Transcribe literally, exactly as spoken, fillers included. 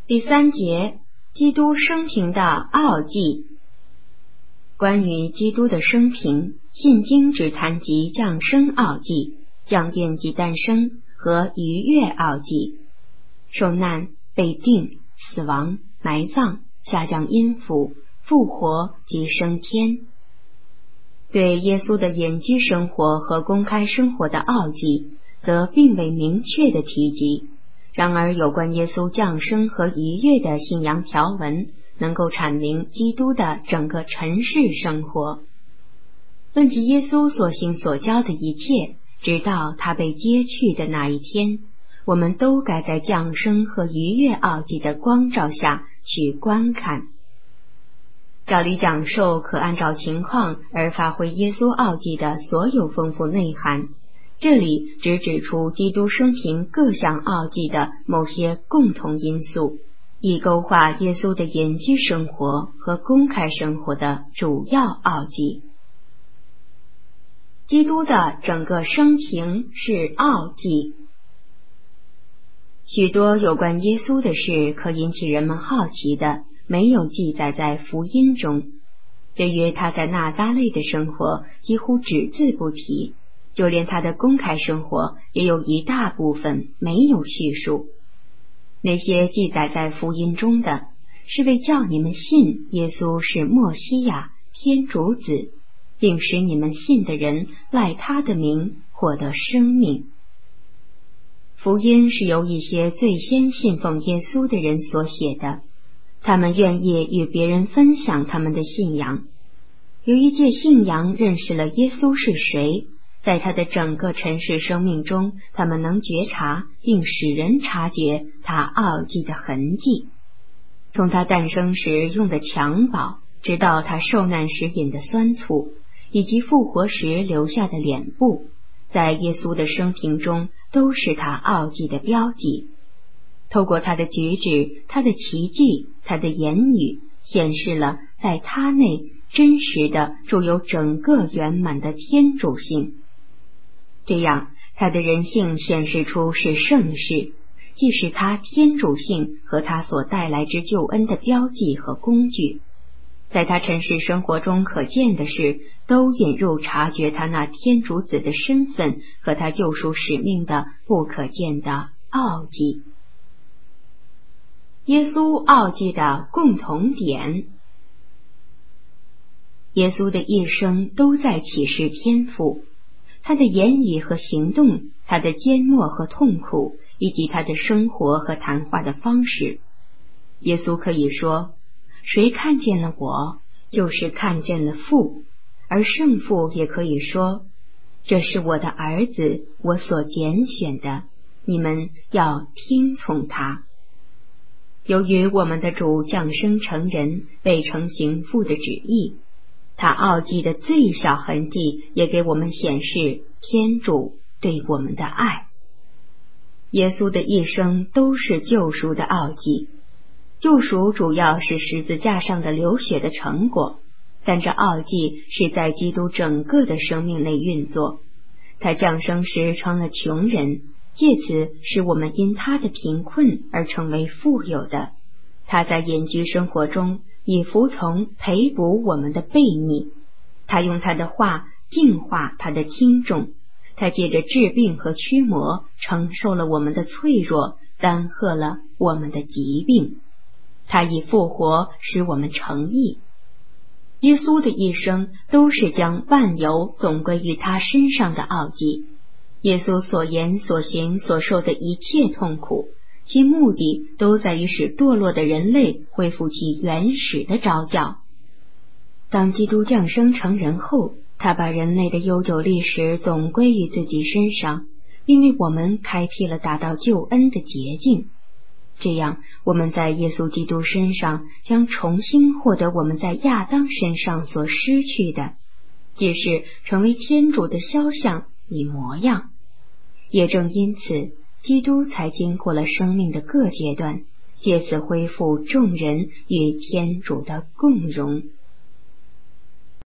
第三节，基督生平的奥迹。关于基督的生平，信经只谈及降生奥迹、降殿及诞生和逾越奥迹。受难、被定、死亡、埋葬、下降阴府、复活及升天。对耶稣的隐居生活和公开生活的奥迹，则并未明确的提及。然而有关耶稣降生和逾越的信仰条文，能够阐明基督的整个尘世生活。论及耶稣所行所教的一切，直到他被接去的那一天，我们都该在降生和逾越奥迹的光照下去观看。照理讲授可按照情况而发挥耶稣奥迹的所有丰富内涵，这里只指出基督生平各项奥迹的某些共同因素，以勾画耶稣的隐居生活和公开生活的主要奥迹。基督的整个生平是奥迹。许多有关耶稣的事可引起人们好奇的，没有记载在福音中。对于他在纳匝肋的生活，几乎只字不提，就连他的公开生活也有一大部分没有叙述。那些记载在福音中的，是为叫你们信耶稣是默西亚、天主子，并使你们信的人赖他的名获得生命。福音是由一些最先信奉耶稣的人所写的，他们愿意与别人分享他们的信仰。由于借信仰认识了耶稣是谁，在他的整个尘世生命中，他们能觉察并使人察觉他奥迹的痕迹。从他诞生时用的襁褓，直到他受难时饮的酸醋，以及复活时留下的脸部，在耶稣的生平中都是他奥迹的标记。透过他的举止、他的奇迹、他的言语，显示了在他内真实的住有整个圆满的天主性。这样他的人性显示出是圣事，既是他天主性和他所带来之救恩的标记和工具。在他尘世生活中可见的事，都引入察觉他那天主子的身份和他救赎使命的不可见的奥迹。耶稣奥迹的共同点。耶稣的一生都在启示天父，他的言语和行动，他的缄默和痛苦，以及他的生活和谈话的方式。耶稣可以说，谁看见了我，就是看见了父，而圣父也可以说，这是我的儿子，我所拣选的，你们要听从他。由于我们的主降生成人，被成行父的旨意，他奥迹的最小痕迹也给我们显示天主对我们的爱。耶稣的一生都是救赎的奥迹，救赎主要是十字架上的流血的成果，但这奥迹是在基督整个的生命内运作。他降生时成了穷人，借此使我们因他的贫困而成为富有的。他在隐居生活中以服从赔补我们的悖逆，他用他的话净化他的听众，他借着治病和驱魔承受了我们的脆弱，担荷了我们的疾病。他以复活使我们成义。耶稣的一生都是将万有总归于他身上的奥迹。耶稣所言所行所受的一切痛苦，其目的都在于使堕落的人类恢复其原始的召叫。当基督降生成人后，他把人类的悠久历史总归于自己身上，并为我们开辟了达到救恩的捷径。这样，我们在耶稣基督身上将重新获得我们在亚当身上所失去的，即是成为天主的肖像与模样。也正因此，基督才经过了生命的各阶段，借此恢复众人与天主的共荣。